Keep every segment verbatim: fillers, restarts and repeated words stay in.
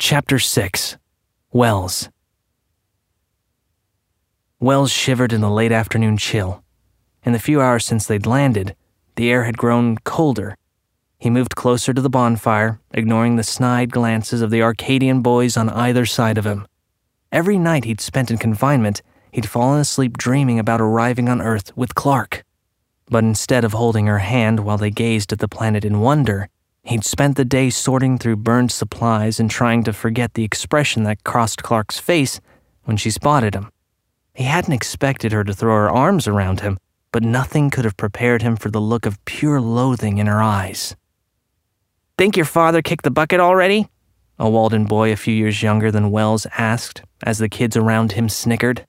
Chapter six. Wells. Wells shivered in the late afternoon chill. In the few hours since they'd landed, the air had grown colder. He moved closer to the bonfire, ignoring the snide glances of the Arcadian boys on either side of him. Every night he'd spent in confinement, he'd fallen asleep dreaming about arriving on Earth with Clark. But instead of holding her hand while they gazed at the planet in wonder, he'd spent the day sorting through burned supplies and trying to forget the expression that crossed Clark's face when she spotted him. He hadn't expected her to throw her arms around him, but nothing could have prepared him for the look of pure loathing in her eyes. "Think your father kicked the bucket already?" a Walden boy a few years younger than Wells asked, as the kids around him snickered.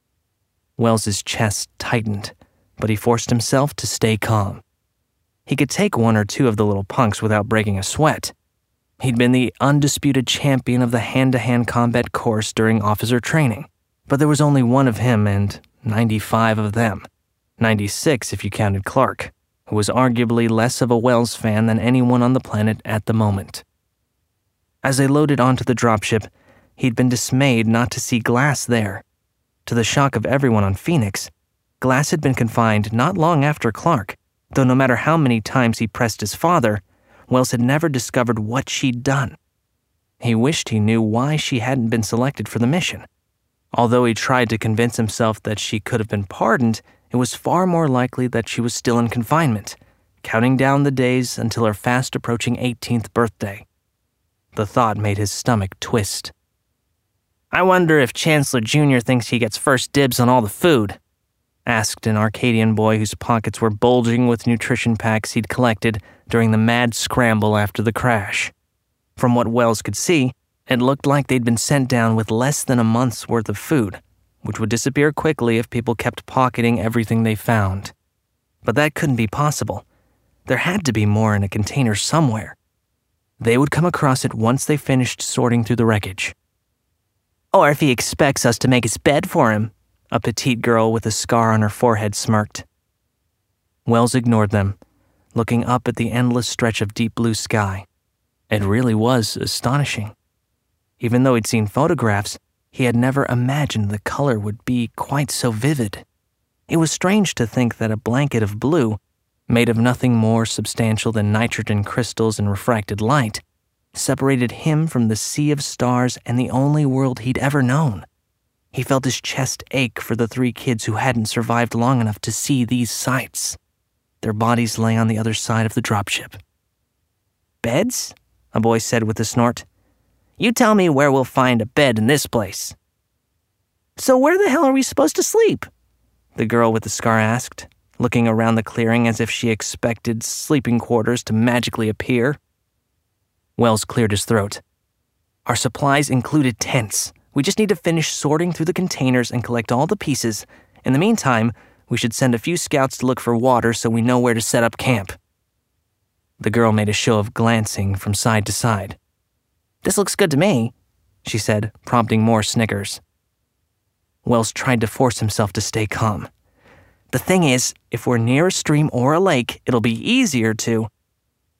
Wells's chest tightened, but he forced himself to stay calm. He could take one or two of the little punks without breaking a sweat. He'd been the undisputed champion of the hand-to-hand combat course during officer training, but there was only one of him and ninety-five of them. ninety-six if you counted Clark, who was arguably less of a Wells fan than anyone on the planet at the moment. As they loaded onto the dropship, he'd been dismayed not to see Glass there. To the shock of everyone on Phoenix, Glass had been confined not long after Clark, though no matter how many times he pressed his father, Wells had never discovered what she'd done. He wished he knew why she hadn't been selected for the mission. Although he tried to convince himself that she could have been pardoned, it was far more likely that she was still in confinement, counting down the days until her fast-approaching eighteenth birthday. The thought made his stomach twist. "I wonder if Chancellor Junior thinks he gets first dibs on all the food," asked an Arcadian boy whose pockets were bulging with nutrition packs he'd collected during the mad scramble after the crash. From what Wells could see, it looked like they'd been sent down with less than a month's worth of food, which would disappear quickly if people kept pocketing everything they found. But that couldn't be possible. There had to be more in a container somewhere. They would come across it once they finished sorting through the wreckage. "Or if he expects us to make his bed for him," a petite girl with a scar on her forehead smirked. Wells ignored them, looking up at the endless stretch of deep blue sky. It really was astonishing. Even though he'd seen photographs, he had never imagined the color would be quite so vivid. It was strange to think that a blanket of blue, made of nothing more substantial than nitrogen crystals and refracted light, separated him from the sea of stars and the only world he'd ever known. He felt his chest ache for the three kids who hadn't survived long enough to see these sights. Their bodies lay on the other side of the dropship. "Beds?" a boy said with a snort. "You tell me where we'll find a bed in this place." "So where the hell are we supposed to sleep?" the girl with the scar asked, looking around the clearing as if she expected sleeping quarters to magically appear. Wells cleared his throat. "Our supplies included tents. We just need to finish sorting through the containers and collect all the pieces. In the meantime, we should send a few scouts to look for water so we know where to set up camp." The girl made a show of glancing from side to side. "This looks good to me," she said, prompting more snickers. Wells tried to force himself to stay calm. "The thing is, if we're near a stream or a lake, it'll be easier to..."